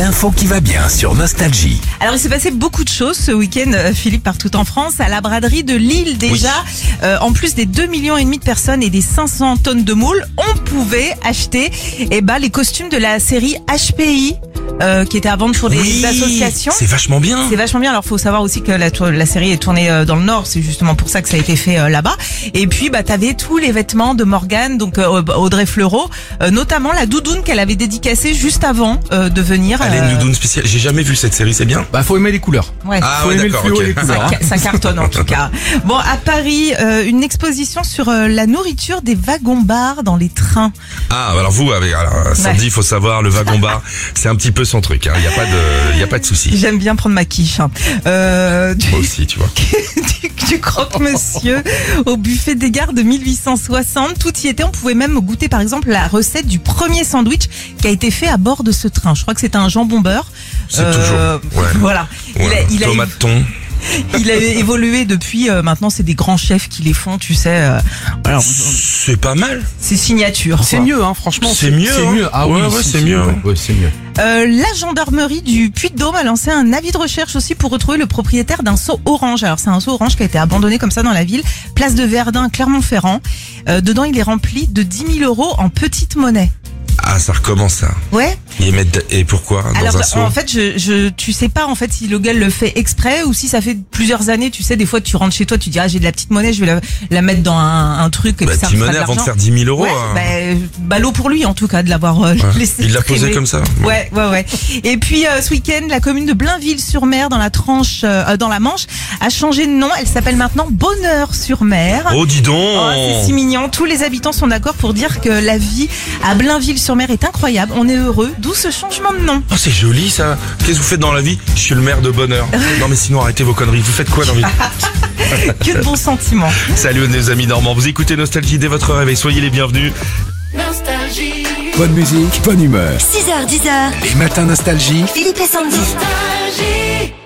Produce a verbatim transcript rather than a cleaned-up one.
L'info qui va bien sur Nostalgie. Alors il s'est passé beaucoup de choses ce week-end, Philippe, partout en France. À la braderie de Lille déjà, oui. euh, en plus des deux millions et demi de personnes et des cinq cents tonnes de moules, on pouvait acheter eh ben, les costumes de la série H P I. Euh, qui était à vendre pour des oui, associations. C'est vachement bien. C'est vachement bien. Alors, faut savoir aussi que la, la série est tournée euh, dans le Nord. C'est justement pour ça que ça a été fait euh, là-bas. Et puis, bah, t'avais tous les vêtements de Morgane, donc euh, Audrey Fleurot, euh, notamment la doudoune qu'elle avait dédicacée juste avant euh, de venir. Elle est euh... une doudoune spéciale. J'ai jamais vu cette série. C'est bien. Bah, faut aimer les couleurs. Ouais. Ah faut ouais, aimer le d'accord. fluo Okay. et les couleurs. Ça, ça cartonne en tout cas. Bon, à Paris, euh, une exposition sur euh, la nourriture des wagons-bars dans les trains. Ah, alors vous, avec alors, Sandy, il ouais. faut savoir, le wagon-bar, c'est un petit peu son truc. Il hein. y a pas de, y a pas de souci. J'aime bien prendre ma quiche. Hein. Euh, du, Moi aussi, tu vois. du, du croque-monsieur au buffet des gares de mille huit cent soixante. Tout y était. On pouvait même goûter, par exemple, la recette du premier sandwich qui a été fait à bord de ce train. Je crois que c'était un jambon beurre. C'est euh, toujours. Ouais. Voilà. Ouais. Il a, il Tomate a, thon. Il a évolué depuis, euh, maintenant c'est des grands chefs qui les font, tu sais. Euh, alors, c'est pas mal. C'est signature. C'est mieux, hein, franchement. C'est mieux. C'est hein. mieux. Ah ouais, oui, ouais, si, c'est si, mieux. Ouais, ouais, c'est mieux. Euh, la gendarmerie du Puy-de-Dôme a lancé un avis de recherche aussi pour retrouver le propriétaire d'un seau orange. Alors c'est un seau orange qui a été abandonné comme ça dans la ville, place de Verdun, Clermont-Ferrand. Euh, dedans il est rempli de dix mille euros en petite monnaie. Ah, ça recommence ça. Ouais. Et, mettent, et pourquoi dans Alors, un seau en fait, je, je, tu sais pas en fait si le gars le fait exprès ou si ça fait plusieurs années. Tu sais, des fois, tu rentres chez toi, tu dis ah j'ai de la petite monnaie, je vais la, la mettre dans un, un truc. Bah, petite monnaie avant de faire dix mille euros. Ouais, hein. bah, ballot pour lui en tout cas de l'avoir euh, ouais. laissé. Il l'a posé comme ça. Ouais, ouais, ouais. Et puis euh, ce week-end, la commune de Blainville-sur-Mer, dans la tranche, euh, dans la Manche, a changé de nom. Elle s'appelle maintenant Bonheur-sur-Mer. Oh, dis donc. Oh, c'est si mignon. Tous les habitants sont d'accord pour dire que la vie à Blainville-sur-Mer est incroyable. On est heureux. D'où ce changement de nom. Oh, c'est joli ça. Qu'est-ce que vous faites dans la vie? Je suis le maire de Bonheur. Non mais sinon arrêtez vos conneries. Vous faites quoi dans la vie? Que de bons sentiments. Salut nos amis normands. Vous écoutez Nostalgie dès votre réveil. Soyez les bienvenus. Nostalgie. Bonne musique, bonne humeur. six heures, dix heures. Les matins Nostalgie. Philippe et Sandy. Nostalgie.